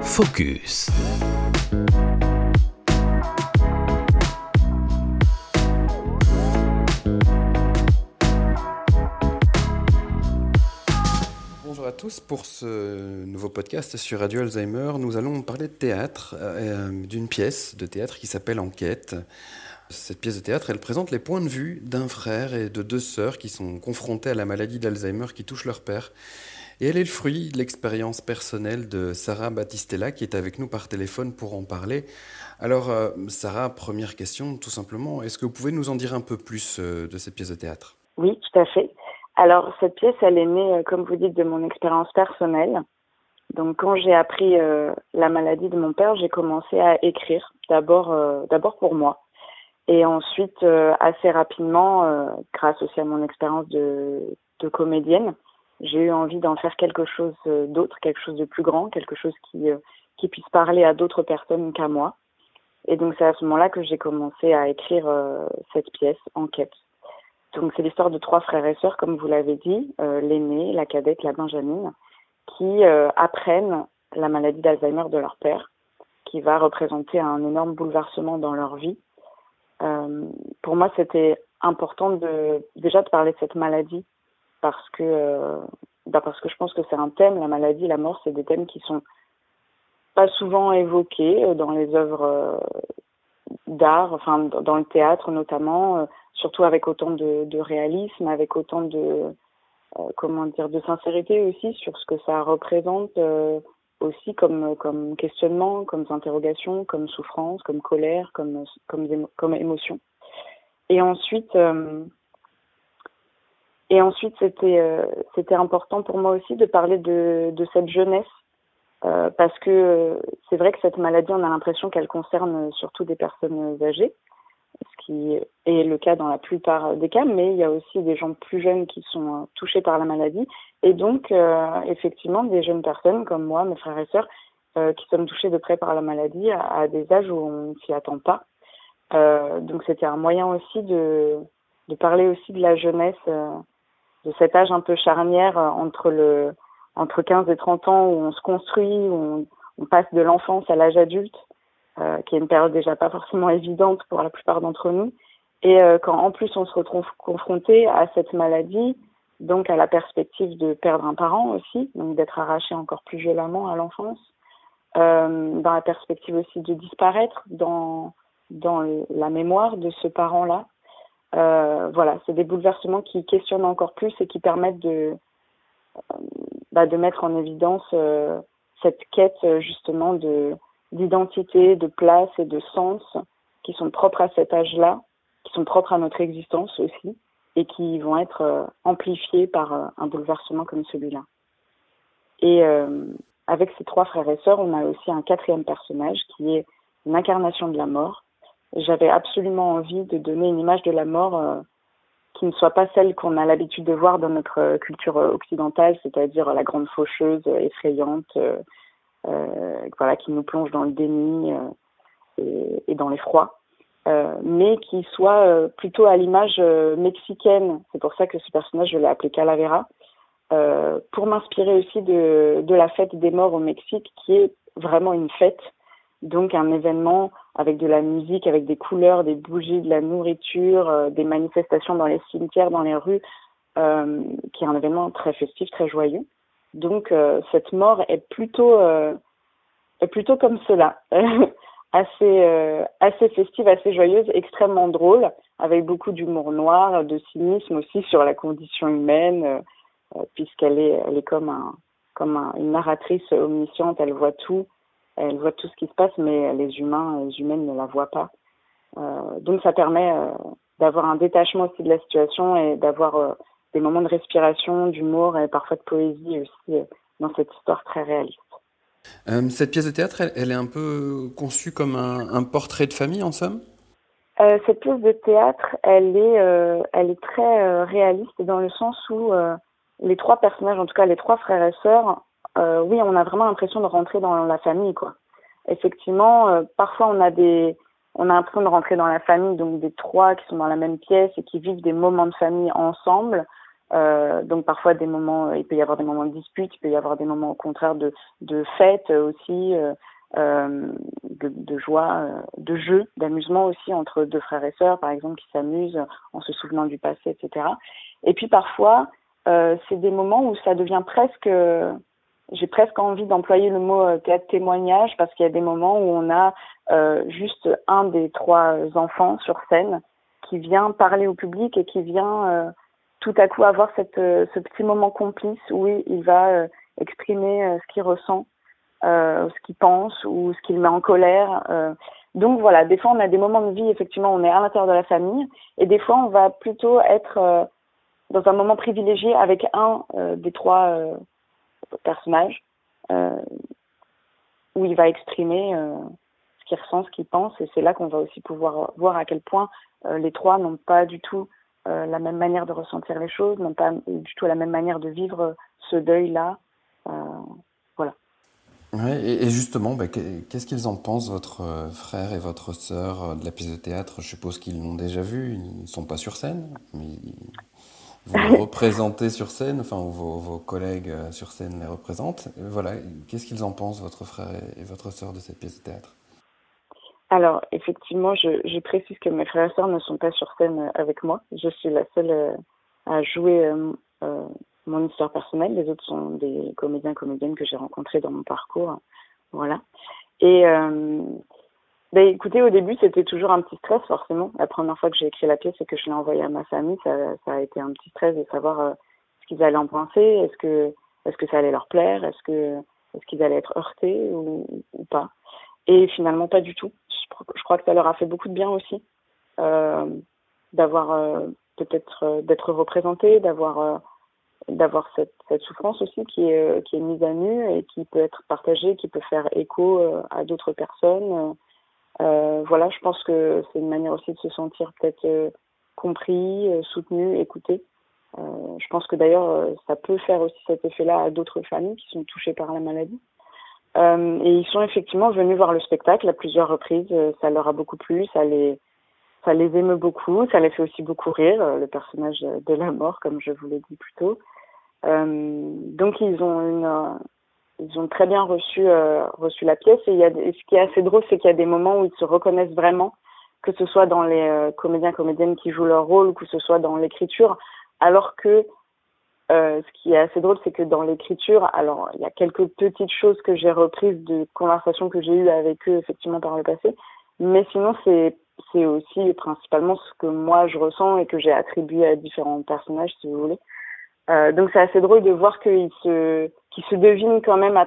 Focus. Bonjour à tous, pour ce nouveau podcast sur Radio Alzheimer, nous allons parler de théâtre, d'une pièce de théâtre qui s'appelle Enquête. Cette pièce de théâtre, elle présente les points de vue d'un frère et de deux sœurs qui sont confrontés à la maladie d'Alzheimer qui touche leur père. Et elle est le fruit de l'expérience personnelle de Sarah Battistella qui est avec nous par téléphone pour en parler. Alors Sarah, première question tout simplement, est-ce que vous pouvez nous en dire un peu plus de cette pièce de théâtre ? Oui, tout à fait. Alors cette pièce, elle est née, comme vous dites, de mon expérience personnelle. Donc quand j'ai appris la maladie de mon père, j'ai commencé à écrire, d'abord pour moi. Et ensuite, assez rapidement, grâce aussi à mon expérience de comédienne, j'ai eu envie d'en faire quelque chose d'autre, quelque chose de plus grand, quelque chose qui puisse parler à d'autres personnes qu'à moi. Et donc c'est à ce moment-là que j'ai commencé à écrire cette pièce, Enquête. Donc c'est l'histoire de trois frères et sœurs, comme vous l'avez dit, l'aîné, la cadette, la benjamine, qui apprennent la maladie d'Alzheimer de leur père, qui va représenter un énorme bouleversement dans leur vie. Pour moi, c'était important déjà de parler de cette maladie parce que je pense que c'est un thème, la maladie, la mort, c'est des thèmes qui sont pas souvent évoqués dans les œuvres d'art, enfin dans le théâtre notamment, surtout avec autant de réalisme, avec autant de sincérité aussi sur ce que ça représente aussi comme questionnement, comme interrogation, comme souffrance, comme colère, comme émotion. Et ensuite c'était important pour moi aussi de parler de cette jeunesse parce que c'est vrai que cette maladie, on a l'impression qu'elle concerne surtout des personnes âgées, ce qui est le cas dans la plupart des cas, mais il y a aussi des gens plus jeunes qui sont touchés par la maladie, et donc effectivement des jeunes personnes comme moi, mes frères et sœurs, qui sommes touchés de près par la maladie à des âges où on ne s'y attend pas. Donc c'était un moyen aussi de parler aussi de la jeunesse, de cet âge un peu charnière entre 15 et 30 ans où on se construit, où on passe de l'enfance à l'âge adulte, qui est une période déjà pas forcément évidente pour la plupart d'entre nous. Et quand en plus on se retrouve confronté à cette maladie, donc à la perspective de perdre un parent aussi, donc d'être arraché encore plus violemment à l'enfance, dans la perspective aussi de disparaître dans la mémoire de ce parent-là. Voilà, c'est des bouleversements qui questionnent encore plus et qui permettent de mettre en évidence cette quête justement d'identité, de place et de sens qui sont propres à cet âge-là, qui sont propres à notre existence aussi, et qui vont être amplifiés par un bouleversement comme celui-là. Et avec ces trois frères et sœurs, on a aussi un quatrième personnage qui est une incarnation de la mort. J'avais absolument envie de donner une image de la mort qui ne soit pas celle qu'on a l'habitude de voir dans notre culture occidentale, c'est-à-dire la grande faucheuse effrayante, qui nous plonge dans le déni et dans l'effroi, mais qui soit plutôt à l'image mexicaine. C'est pour ça que ce personnage, je l'ai appelé Calavera, pour m'inspirer aussi de la fête des morts au Mexique, qui est vraiment une fête, donc un événement avec de la musique, avec des couleurs, des bougies, de la nourriture, des manifestations dans les cimetières, dans les rues, qui est un événement très festif, très joyeux. Donc cette mort est plutôt comme cela, assez festive, assez joyeuse, extrêmement drôle, avec beaucoup d'humour noir, de cynisme aussi sur la condition humaine, puisqu'elle est comme une narratrice omnisciente, elle voit tout ce qui se passe, mais les humains et les humaines ne la voient pas. Donc ça permet d'avoir un détachement aussi de la situation et d'avoir des moments de respiration, d'humour et parfois de poésie aussi dans cette histoire très réaliste. Cette pièce de théâtre, elle est un peu conçue comme un portrait de famille, en somme ? Cette pièce de théâtre, elle est très réaliste dans le sens où les trois personnages, en tout cas les trois frères et sœurs, oui, on a vraiment l'impression de rentrer dans la famille, quoi. Effectivement, parfois on a l'impression de rentrer dans la famille, donc des trois qui sont dans la même pièce et qui vivent des moments de famille ensemble. Donc parfois il peut y avoir des moments de dispute, il peut y avoir des moments au contraire de fête aussi, de joie, de jeu, d'amusement aussi entre deux frères et sœurs par exemple qui s'amusent en se souvenant du passé, etc. Et puis parfois c'est des moments où ça devient presque, j'ai presque envie d'employer le mot théâtre témoignage, parce qu'il y a des moments où on a juste un des trois enfants sur scène qui vient parler au public et qui vient tout à coup avoir ce petit moment complice où il va exprimer ce qu'il ressent, ce qu'il pense ou ce qu'il met en colère. Donc voilà, des fois on a des moments de vie, effectivement, on est à l'intérieur de la famille, et des fois on va plutôt être dans un moment privilégié avec un des trois personnages, où il va exprimer ce qu'il ressent, ce qu'il pense, et c'est là qu'on va aussi pouvoir voir à quel point les trois n'ont pas du tout la même manière de ressentir les choses, n'ont pas du tout la même manière de vivre ce deuil-là. Voilà. Ouais, et justement, qu'est-ce qu'ils en pensent, votre frère et votre sœur, de la pièce de théâtre? Je suppose qu'ils l'ont déjà vue, ils ne sont pas sur scène, mais vous les représentez sur scène, enfin, ou vos collègues sur scène les représentent. Voilà, qu'est-ce qu'ils en pensent, votre frère et votre sœur, de cette pièce de théâtre? Alors, effectivement, je précise que mes frères et sœurs ne sont pas sur scène avec moi. Je suis la seule à jouer mon histoire personnelle. Les autres sont des comédiennes que j'ai rencontrés dans mon parcours. Voilà. Et écoutez, au début, c'était toujours un petit stress, forcément. La première fois que j'ai écrit la pièce et que je l'ai envoyée à ma famille, ça a été un petit stress de savoir ce qu'ils allaient en penser. Est-ce que ça allait leur plaire? Est-ce qu'ils allaient être heurtés ou pas? Et finalement, pas du tout. Je crois que ça leur a fait beaucoup de bien aussi, d'avoir peut-être d'être représentés, d'avoir cette souffrance aussi qui est mise à nu et qui peut être partagée, qui peut faire écho à d'autres personnes. Voilà, je pense que c'est une manière aussi de se sentir peut-être compris, soutenu, écouté. Je pense que d'ailleurs, ça peut faire aussi cet effet-là à d'autres familles qui sont touchées par la maladie. Et ils sont effectivement venus voir le spectacle à plusieurs reprises. Ça leur a beaucoup plu, ça les émeut beaucoup, ça les fait aussi beaucoup rire, le personnage de la mort, comme je vous l'ai dit plus tôt. Donc ils ont très bien reçu la pièce, et ce qui est assez drôle, c'est qu'il y a des moments où ils se reconnaissent vraiment, que ce soit dans les comédiennes qui jouent leur rôle, ou que ce soit dans l'écriture, alors que ce qui est assez drôle, c'est que dans l'écriture, alors il y a quelques petites choses que j'ai reprises de conversations que j'ai eues avec eux effectivement par le passé, mais sinon c'est aussi principalement ce que moi je ressens et que j'ai attribué à différents personnages, si vous voulez. Donc c'est assez drôle de voir qu'ils se devinent quand même à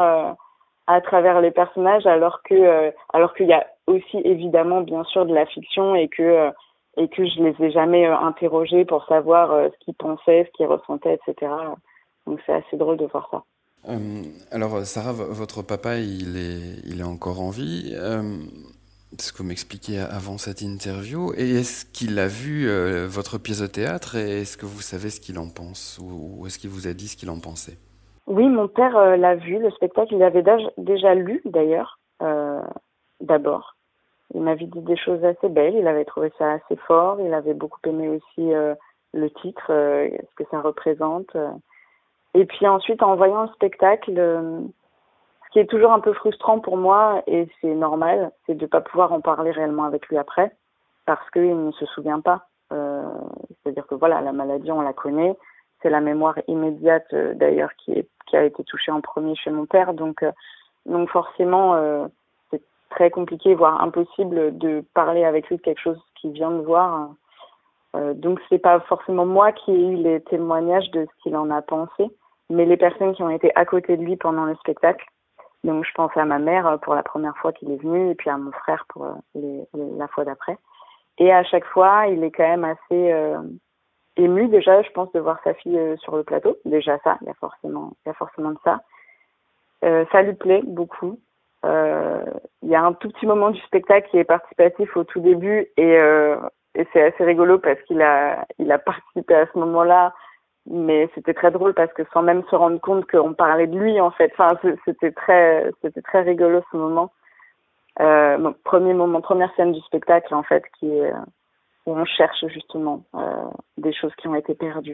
travers les personnages, alors qu'il y a aussi évidemment bien sûr de la fiction, et que je les ai jamais interrogés pour savoir ce qu'ils pensaient, ce qu'ils ressentaient, etc. Donc c'est assez drôle de voir ça. Alors, Sarah, votre papa, il est encore en vie. C'est ce que vous m'expliquiez avant cette interview. Et est-ce qu'il a vu votre pièce de théâtre, et est-ce que vous savez ce qu'il en pense, ou est-ce qu'il vous a dit ce qu'il en pensait? Oui, mon père l'a vu, le spectacle. Il avait déjà lu d'ailleurs, d'abord. Il m'avait dit des choses assez belles, il avait trouvé ça assez fort, il avait beaucoup aimé aussi le titre, ce que ça représente. Et puis ensuite, en voyant le spectacle, ce qui est toujours un peu frustrant pour moi, et c'est normal, c'est de ne pas pouvoir en parler réellement avec lui après, parce qu'il ne se souvient pas. C'est-à-dire que voilà, la maladie, on la connaît, c'est la mémoire immédiate d'ailleurs qui a été touchée en premier chez mon père, donc forcément c'est très compliqué, voire impossible de parler avec lui de quelque chose qu'il vient de voir. Donc c'est pas forcément moi qui ai eu les témoignages de ce qu'il en a pensé, mais les personnes qui ont été à côté de lui pendant le spectacle. Donc je pense à ma mère pour la première fois qu'il est venu, et puis à mon frère pour la fois d'après. Et à chaque fois, il est quand même assez ému déjà, je pense, de voir sa fille sur le plateau. Déjà ça, il y a forcément de ça. Ça lui plaît beaucoup. Il y a un tout petit moment du spectacle qui est participatif au tout début, et c'est assez rigolo parce qu'il a participé à ce moment-là, mais c'était très drôle parce que sans même se rendre compte qu'on parlait de lui en fait. Enfin, c'était très rigolo ce moment. Mon premier moment, première scène du spectacle en fait, qui est où on cherche justement des choses qui ont été perdues.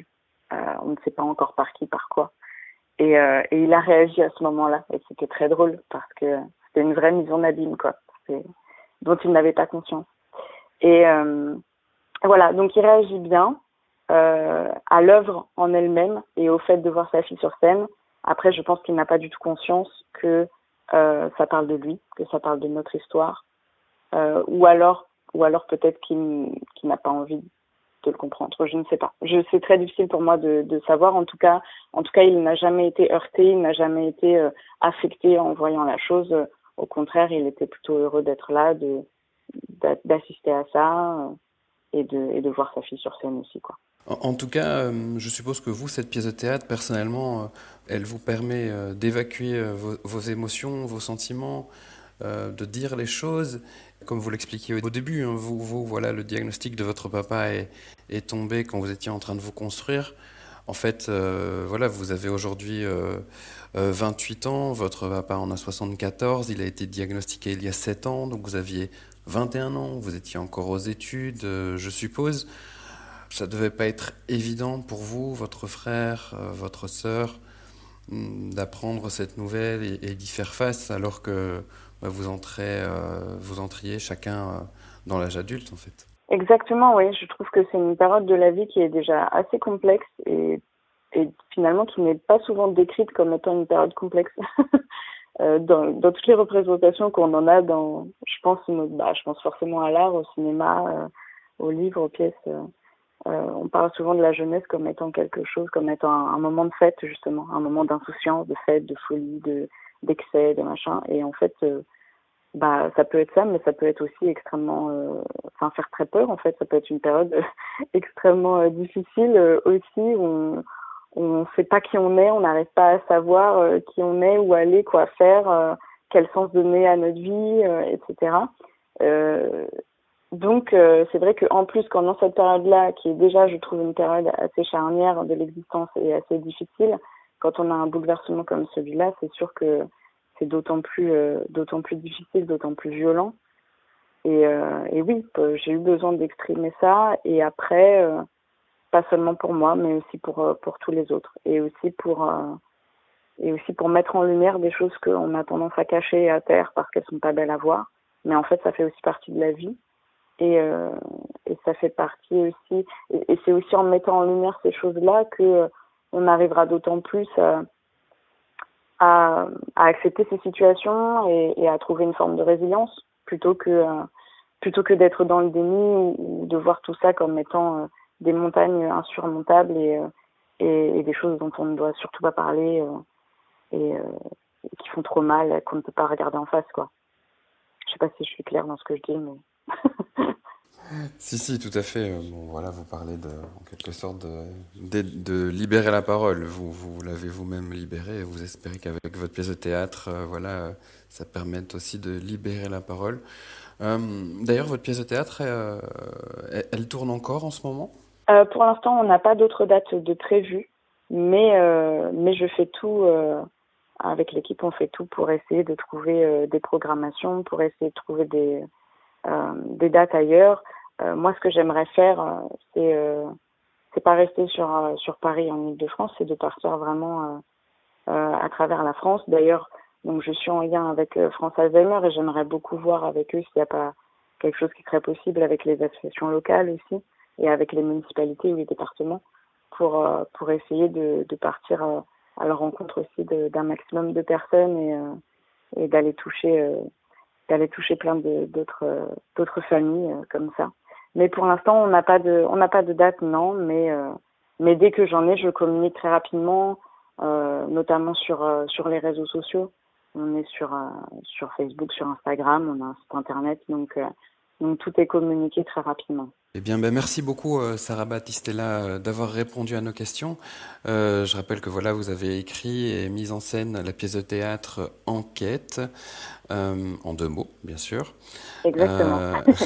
on ne sait pas encore par qui, par quoi. Et il a réagi à ce moment-là. Et c'était très drôle parce que c'était une vraie mise en abîme, quoi. Dont il n'avait pas conscience. Et voilà, donc il réagit bien à l'œuvre en elle-même et au fait de voir sa fille sur scène. Après, je pense qu'il n'a pas du tout conscience que ça parle de lui, que ça parle de notre histoire. Ou alors peut-être qu'il n'a pas envie de le comprendre. Je ne sais pas. C'est très difficile pour moi de savoir. En tout cas, il n'a jamais été heurté, il n'a jamais été affecté en voyant la chose. Au contraire, il était plutôt heureux d'être là, d'assister à ça et de voir sa fille sur scène aussi, quoi. En tout cas, je suppose que vous, cette pièce de théâtre, personnellement, elle vous permet d'évacuer vos émotions, vos sentiments, de dire les choses. Comme vous l'expliquiez au début, hein, voilà, le diagnostic de votre papa est tombé quand vous étiez en train de vous construire. En fait, voilà, vous avez aujourd'hui 28 ans, votre papa en a 74, il a été diagnostiqué il y a 7 ans, donc vous aviez 21 ans, vous étiez encore aux études, je suppose. Ça devait pas être évident pour vous, votre frère, votre sœur, d'apprendre cette nouvelle et d'y faire face alors que vous entriez chacun dans l'âge adulte en fait. Exactement, oui. Je trouve que c'est une période de la vie qui est déjà assez complexe et finalement qui n'est pas souvent décrite comme étant une période complexe. Dans toutes les représentations qu'on en a je pense forcément à l'art, au cinéma, aux livres, aux pièces. On parle souvent de la jeunesse comme étant quelque chose, comme étant un moment de fête, justement, un moment d'insouciance, de fête, de folie, d'excès, de machin. Et en fait, ça peut être ça, mais ça peut être aussi extrêmement, faire très peur, en fait. Ça peut être une période extrêmement difficile aussi, où on ne sait pas qui on est, on n'arrive pas à savoir qui on est, où aller, quoi faire, quel sens donner à notre vie, etc. Donc, c'est vrai qu'en plus, quand dans cette période-là, qui est déjà, je trouve, une période assez charnière de l'existence et assez difficile, quand on a un bouleversement comme celui-là, c'est sûr que c'est d'autant plus difficile, d'autant plus violent. Et oui, j'ai eu besoin d'exprimer ça. Et après, pas seulement pour moi, mais aussi pour tous les autres. Et aussi pour mettre en lumière des choses qu'on a tendance à cacher et à taire parce qu'elles sont pas belles à voir. Mais en fait, ça fait aussi partie de la vie. Et ça fait partie aussi, et c'est aussi en mettant en lumière ces choses-là que on arrivera d'autant plus à accepter ces situations et à trouver une forme de résilience plutôt que d'être dans le déni ou de voir tout ça comme étant des montagnes insurmontables et des choses dont on ne doit surtout pas parler et qui font trop mal, qu'on ne peut pas regarder en face, quoi. Je sais pas si je suis claire dans ce que je dis, mais Si, tout à fait. Bon, voilà, vous parlez en quelque sorte de libérer la parole. Vous l'avez vous-même libérée et vous espérez qu'avec votre pièce de théâtre, ça permette aussi de libérer la parole. D'ailleurs, votre pièce de théâtre, elle tourne encore en ce moment? Pour l'instant, on n'a pas d'autres dates de prévues, mais je fais tout, avec l'équipe, on fait tout pour essayer de trouver des programmations, pour essayer de trouver des dates ailleurs. Moi, ce que j'aimerais faire, c'est pas rester sur Paris en Île-de-France, c'est de partir vraiment à travers la France. D'ailleurs, donc je suis en lien avec France Alzheimer et j'aimerais beaucoup voir avec eux s'il n'y a pas quelque chose qui serait possible avec les associations locales aussi et avec les municipalités ou les départements pour essayer de partir à la rencontre aussi d'un maximum de personnes et d'aller toucher plein d'autres familles comme ça. Mais pour l'instant, on n'a pas de date, non, mais dès que j'en ai, je communique très rapidement, notamment sur les réseaux sociaux. On est sur Facebook, sur Instagram, on a un site internet, donc tout est communiqué très rapidement. Eh bien, merci beaucoup, Sarah Battistella, d'avoir répondu à nos questions. Je rappelle que voilà, vous avez écrit et mis en scène la pièce de théâtre Enquête, en 2 mots, bien sûr. Exactement.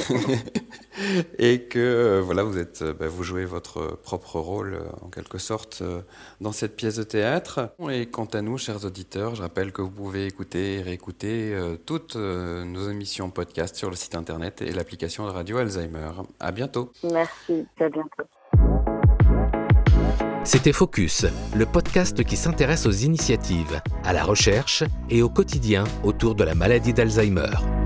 Et que voilà, vous jouez votre propre rôle en quelque sorte dans cette pièce de théâtre. Et quant à nous, chers auditeurs, je rappelle que vous pouvez écouter et réécouter toutes nos émissions podcast sur le site internet et l'application de Radio Alzheimer. À bientôt. Merci, à bientôt. C'était Focus, le podcast qui s'intéresse aux initiatives, à la recherche et au quotidien autour de la maladie d'Alzheimer.